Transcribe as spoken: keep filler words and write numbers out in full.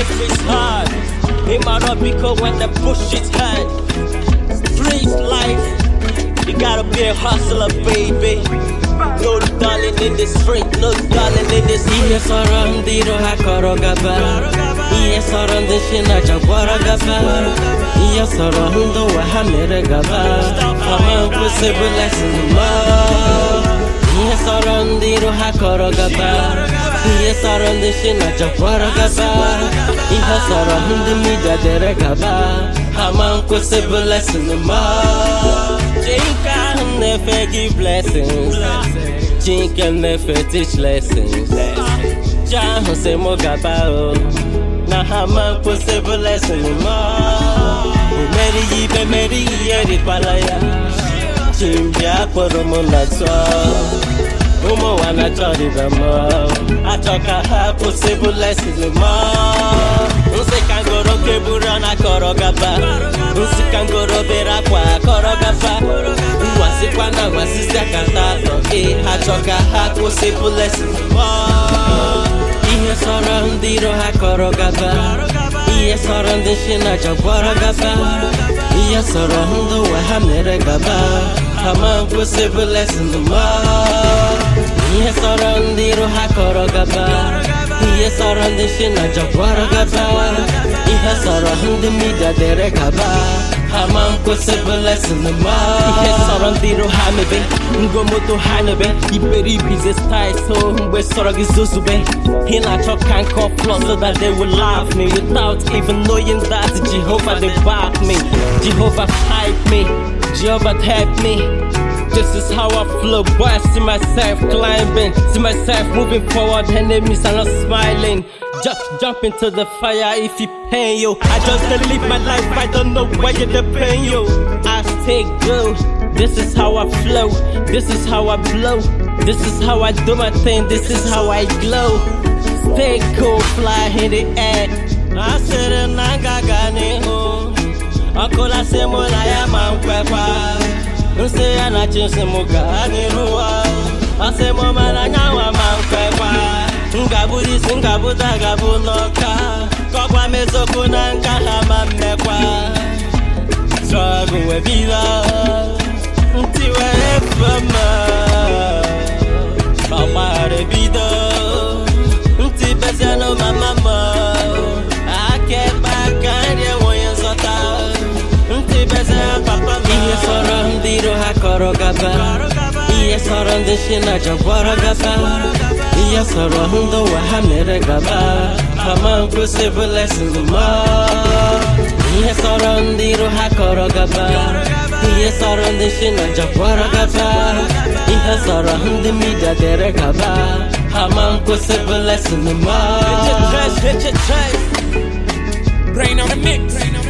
life is hard. It might not because when the push is hard. Street life, you gotta be a hustler, baby. No darling in the street, no darling in the street. Iya sorang diro hakoro gaba. Iya sorang deshina jagwara gaba. Iya sorang do wahamere gaba. Haman possible lesson ma. Iya sorang diro hakoro gaba. Iya sorang deshina jagwara gaba. Iya sorang de media dere gaba. Haman possible lesson ma. Jinka never give blessings. Jinka never teach lessons. Jah se mogabao. Na haman possible lesson ma. Meri yibe meri yeri palaya. Chimbia poromo natwa. Umo wana chori bamo. Atoka ha possible lesson ma. Unse kangoro kebura na korogaba. Unse kangoro bera kwa korogaba. Wasi kwa na wasi sakata toke. Atoka ha possible lesson ma. Iya sorang diro ha korogaba. Iya sorang deshina jagwara gaba. Iya sorang do wahamere gaba. Haman possible lesson ma. Iya sorang diro ha korogaba. Iya sorang deshina jagwara gaba. Iya sorang de media dere gaba. Haman possible lesson ma. Iya sorang diro hamebe. Ngomoto hanebe. Iberi bize style so we sorang izuzube. Hina chop can call flow so that they will laugh me without even knowing that Jehovah they back me. Jehovah hype me. Jehovah help me. This is how I flow, boy. I see myself climbing, see myself moving forward. Enemies are not smiling. Just jump into the fire if you pain you. I just live my life, I don't know why you're the pain you. I stay good. This is how I flow. This is how I blow. This is how I do my thing. This is how I glow. Stay cool, fly in the air. I said it, Nagagani ho. Akola se molaya mankwepa. Unse ana chinse mugani ruwa. Ase mo malanya wa mankwepa. Ngabudi singabuda gabunoka. Kokwa mezoku nanga hama mmekwa. Struggle we vida. Ntiwe efama. Mama rebido. Nti beseno mama mo. Ake bakanye woyen sota. Nti beseno papa mo. Iya sorang diro hakoro gaba. Iya sorang deshina jagwara gaba. Iya sorang do wahamere gaba. Haman possible lesson ma. Iya sorang diro hakoro gaba. Iya sorang deshina jagwara gaba. Iya sorang de media dere gaba. Haman possible lesson ma. Hit your chest, hit your chest. Rain on the mix.